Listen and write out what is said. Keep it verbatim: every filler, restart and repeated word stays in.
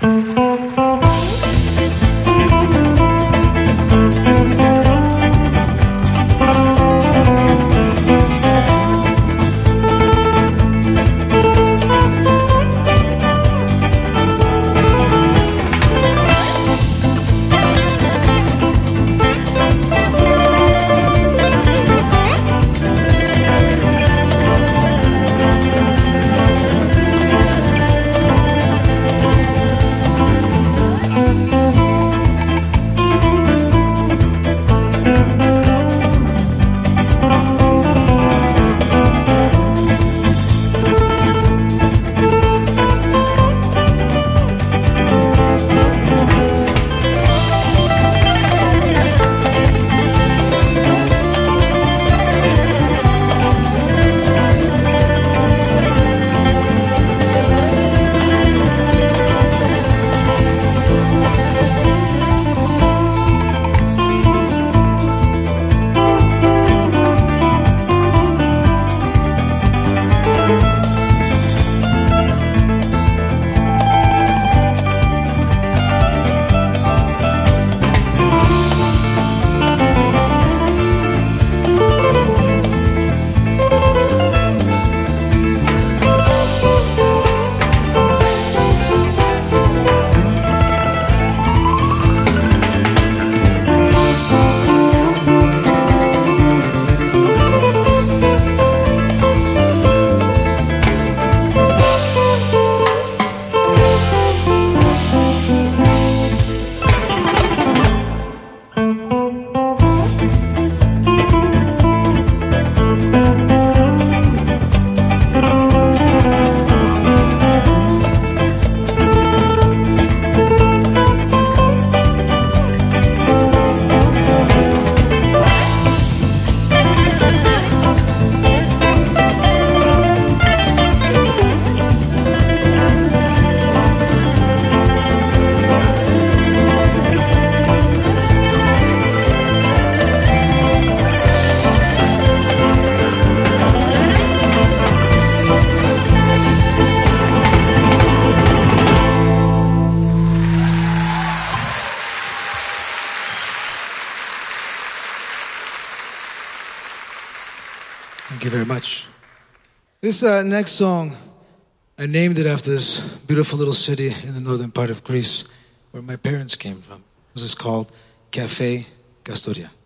Thank you very much. This uh, next song, I named it after this beautiful little city in the northern part of Greece where my parents came from. This is called Cafe Castoria.